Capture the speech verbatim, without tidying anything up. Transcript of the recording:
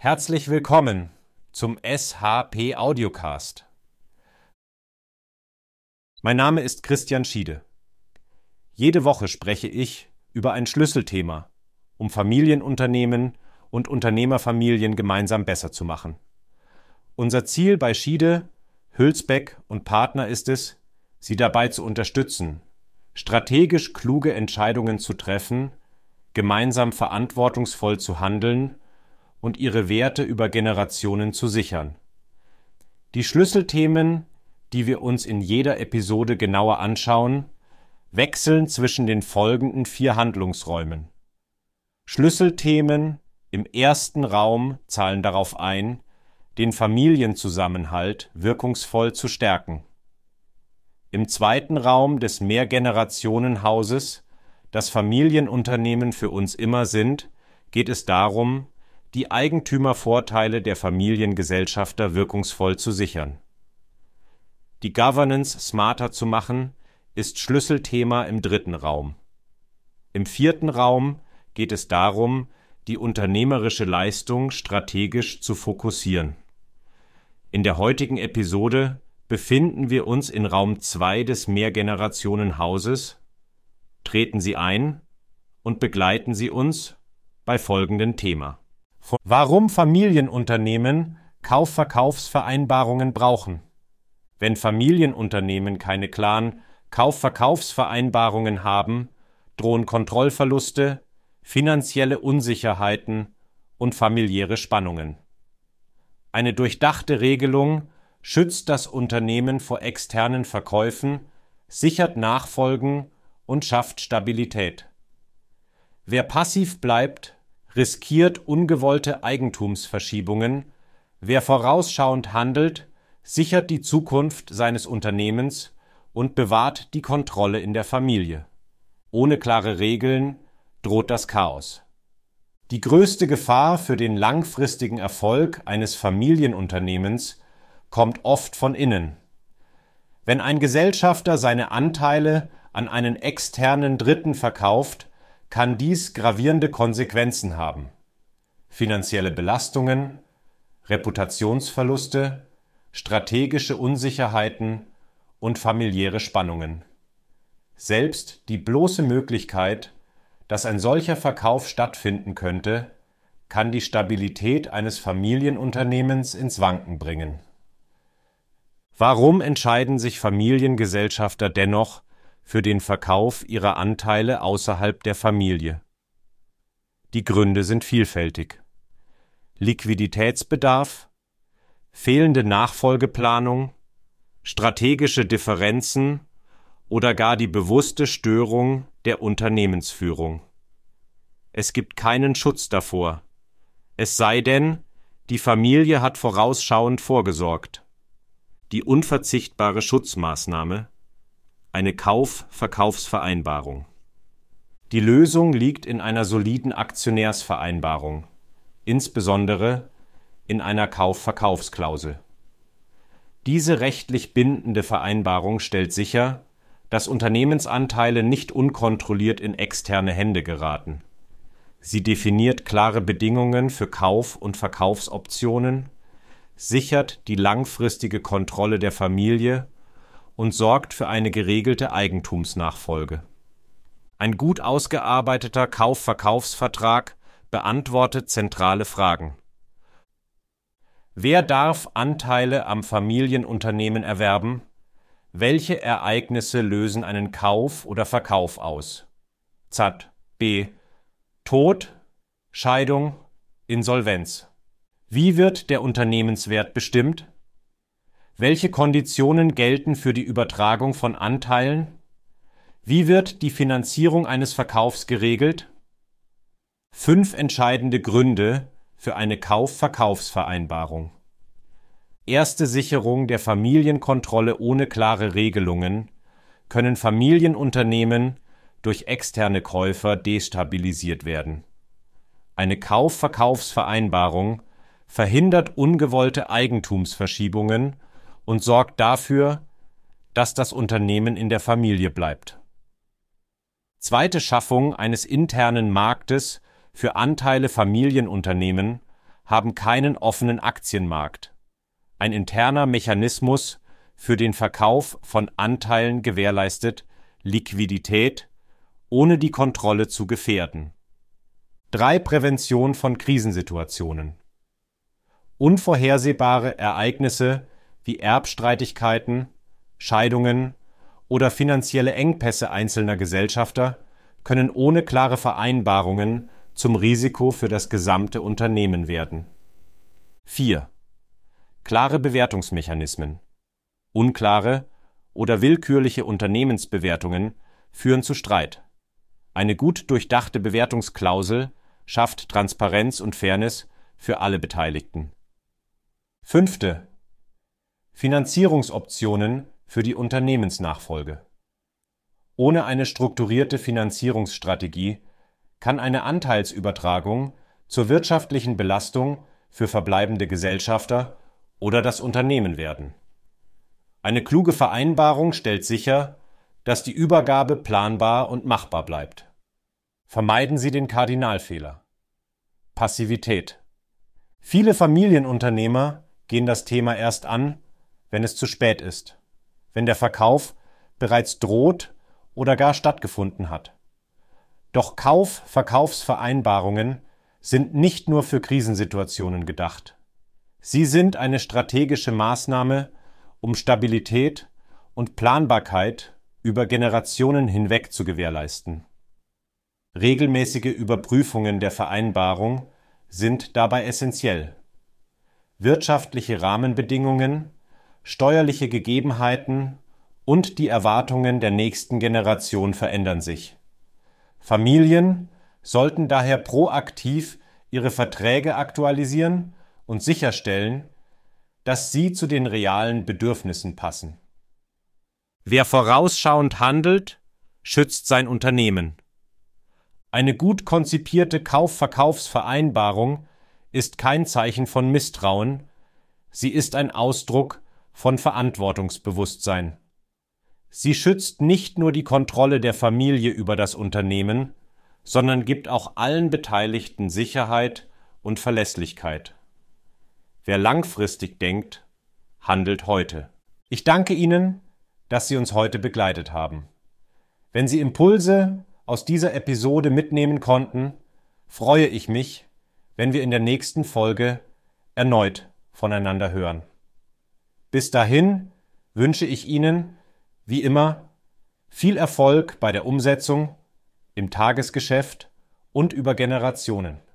Herzlich willkommen zum S H P Audiocast. Mein Name ist Christian Schiede. Jede Woche spreche ich über ein Schlüsselthema, um Familienunternehmen und Unternehmerfamilien gemeinsam besser zu machen. Unser Ziel bei Schiede, Hülsbeck und Partner ist es, Sie dabei zu unterstützen, strategisch kluge Entscheidungen zu treffen, gemeinsam verantwortungsvoll zu handeln und ihre Werte über Generationen zu sichern. Die Schlüsselthemen, die wir uns in jeder Episode genauer anschauen, wechseln zwischen den folgenden vier Handlungsräumen. Schlüsselthemen im ersten Raum zahlen darauf ein, den Familienzusammenhalt wirkungsvoll zu stärken. Im zweiten Raum des Mehrgenerationenhauses, das Familienunternehmen für uns immer sind, geht es darum, die Eigentümervorteile der Familiengesellschafter wirkungsvoll zu sichern. Die Governance smarter zu machen, ist Schlüsselthema im dritten Raum. Im vierten Raum geht es darum, die unternehmerische Leistung strategisch zu fokussieren. In der heutigen Episode befinden wir uns in Raum zwei des Mehrgenerationenhauses. Treten Sie ein und begleiten Sie uns bei folgendem Thema. Warum Familienunternehmen Kauf-Verkaufsvereinbarungen brauchen. Wenn Familienunternehmen keine klaren Kauf-Verkaufsvereinbarungen haben, drohen Kontrollverluste, finanzielle Unsicherheiten und familiäre Spannungen. Eine durchdachte Regelung schützt das Unternehmen vor externen Verkäufen, sichert Nachfolgen und schafft Stabilität. Wer passiv bleibt, riskiert ungewollte Eigentumsverschiebungen. Wer vorausschauend handelt, sichert die Zukunft seines Unternehmens und bewahrt die Kontrolle in der Familie. Ohne klare Regeln droht das Chaos. Die größte Gefahr für den langfristigen Erfolg eines Familienunternehmens kommt oft von innen. Wenn ein Gesellschafter seine Anteile an einen externen Dritten verkauft, kann dies gravierende Konsequenzen haben. Finanzielle Belastungen, Reputationsverluste, strategische Unsicherheiten und familiäre Spannungen. Selbst die bloße Möglichkeit, dass ein solcher Verkauf stattfinden könnte, kann die Stabilität eines Familienunternehmens ins Wanken bringen. Warum entscheiden sich Familiengesellschafter dennoch für den Verkauf ihrer Anteile außerhalb der Familie? Die Gründe sind vielfältig. Liquiditätsbedarf, fehlende Nachfolgeplanung, strategische Differenzen oder gar die bewusste Störung der Unternehmensführung. Es gibt keinen Schutz davor, es sei denn, die Familie hat vorausschauend vorgesorgt. Die unverzichtbare Schutzmaßnahme: eine Kauf-Verkaufsvereinbarung. Die Lösung liegt in einer soliden Aktionärsvereinbarung, insbesondere in einer Kauf-Verkaufsklausel. Diese rechtlich bindende Vereinbarung stellt sicher, dass Unternehmensanteile nicht unkontrolliert in externe Hände geraten. Sie definiert klare Bedingungen für Kauf- und Verkaufsoptionen, sichert die langfristige Kontrolle der Familie und sorgt für eine geregelte Eigentumsnachfolge. Ein gut ausgearbeiteter Kauf-Verkaufsvertrag beantwortet zentrale Fragen. Wer darf Anteile am Familienunternehmen erwerben? Welche Ereignisse lösen einen Kauf oder Verkauf aus? Z B. Tod, Scheidung, Insolvenz. Wie wird der Unternehmenswert bestimmt? Welche Konditionen gelten für die Übertragung von Anteilen? Wie wird die Finanzierung eines Verkaufs geregelt? Fünf entscheidende Gründe für eine Kauf-Verkaufsvereinbarung. Erste Sicherung der Familienkontrolle ohne klare Regelungen können Familienunternehmen durch externe Käufer destabilisiert werden. Eine Kauf-Verkaufsvereinbarung verhindert ungewollte Eigentumsverschiebungen und sorgt dafür, dass das Unternehmen in der Familie bleibt. Zweite Schaffung eines internen Marktes für Anteile Familienunternehmen haben keinen offenen Aktienmarkt. Ein interner Mechanismus für den Verkauf von Anteilen gewährleistet Liquidität, ohne die Kontrolle zu gefährden. drei Prävention von Krisensituationen. Unvorhersehbare Ereignisse wie Erbstreitigkeiten, Scheidungen oder finanzielle Engpässe einzelner Gesellschafter können ohne klare Vereinbarungen zum Risiko für das gesamte Unternehmen werden. vier. Klare Bewertungsmechanismen. Unklare oder willkürliche Unternehmensbewertungen führen zu Streit. Eine gut durchdachte Bewertungsklausel schafft Transparenz und Fairness für alle Beteiligten. Fünfte. Finanzierungsoptionen für die Unternehmensnachfolge. Ohne eine strukturierte Finanzierungsstrategie kann eine Anteilsübertragung zur wirtschaftlichen Belastung für verbleibende Gesellschafter oder das Unternehmen werden. Eine kluge Vereinbarung stellt sicher, dass die Übergabe planbar und machbar bleibt. Vermeiden Sie den Kardinalfehler. Passivität. Viele Familienunternehmer gehen das Thema erst an, wenn es zu spät ist, wenn der Verkauf bereits droht oder gar stattgefunden hat. Doch Kauf-Verkaufsvereinbarungen sind nicht nur für Krisensituationen gedacht. Sie sind eine strategische Maßnahme, um Stabilität und Planbarkeit über Generationen hinweg zu gewährleisten. Regelmäßige Überprüfungen der Vereinbarung sind dabei essentiell. Wirtschaftliche Rahmenbedingungen, steuerliche Gegebenheiten und die Erwartungen der nächsten Generation verändern sich. Familien sollten daher proaktiv ihre Verträge aktualisieren und sicherstellen, dass sie zu den realen Bedürfnissen passen. Wer vorausschauend handelt, schützt sein Unternehmen. Eine gut konzipierte Kauf-Verkaufsvereinbarung ist kein Zeichen von Misstrauen, sie ist ein Ausdruck von Verantwortungsbewusstsein. Sie schützt nicht nur die Kontrolle der Familie über das Unternehmen, sondern gibt auch allen Beteiligten Sicherheit und Verlässlichkeit. Wer langfristig denkt, handelt heute. Ich danke Ihnen, dass Sie uns heute begleitet haben. Wenn Sie Impulse aus dieser Episode mitnehmen konnten, freue ich mich, wenn wir in der nächsten Folge erneut voneinander hören. Bis dahin wünsche ich Ihnen, wie immer, viel Erfolg bei der Umsetzung, im Tagesgeschäft und über Generationen.